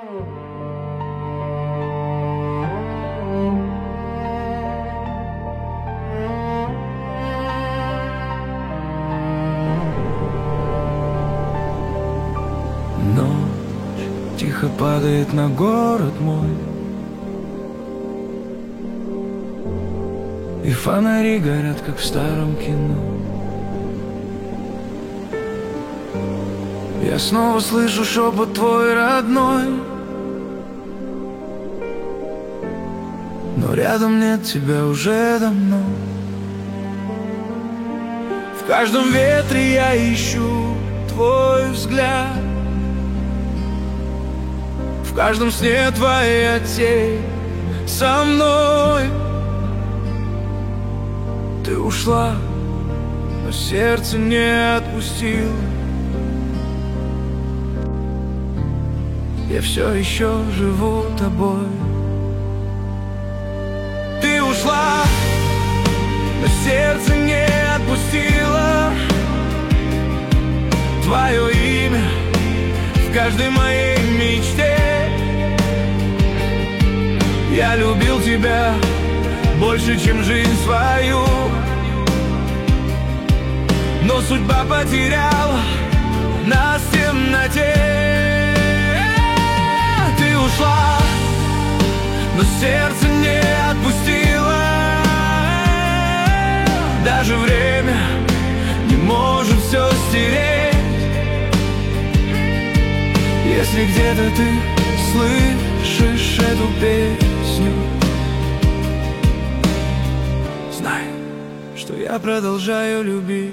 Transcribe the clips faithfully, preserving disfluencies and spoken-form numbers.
Ночь тихо падает на город мой, и фонари горят, как в старом кино. Я снова слышу шепот твой родной, но рядом нет тебя уже давно. В каждом ветре я ищу твой взгляд, в каждом сне твоя тень со мной. Ты ушла, но сердце не отпустило. Я все еще живу тобой. Ты ушла, но сердце не отпустило. Твое имя в каждой моей мечте. Я любил тебя больше, чем жизнь свою, но судьба потеряла нас в темноте. Ты ушла, но сердце не отпустило. Даже время не может все стереть. Если где-то ты слышишь эту песню, знай, что я продолжаю любить.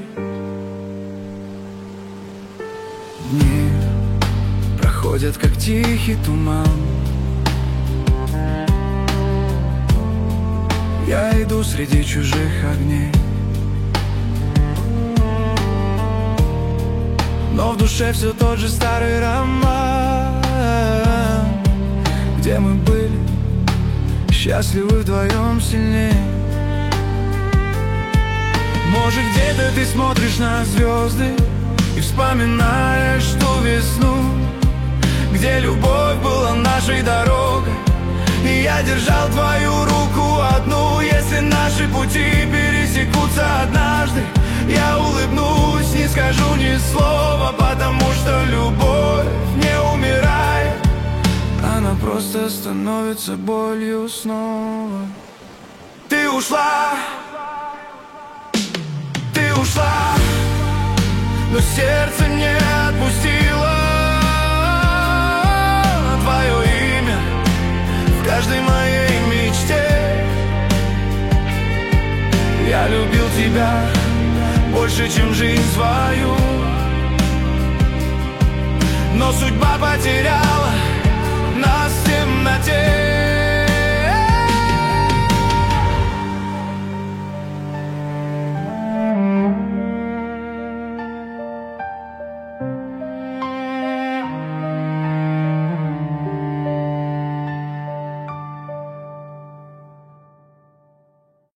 Дни проходят, как тихий туман. Я иду среди чужих огней, но в душе все тот же старый роман, где мы были счастливы вдвоем сильнее. Может, где-то ты смотришь на звезды и вспоминаешь ту весну, где любовь была нашей дорогой, и я держал твою руку одну. Если наши пути пересекутся однажды, я улыбнусь, не скажу ни слова, потому что любовь не умирает, она просто становится болью снова. Ты ушла, ты ушла, но сердце не отпустило. Твое имя в каждой моей мечте. Я любил тебя больше, чем жизнь свою, но судьба потеряла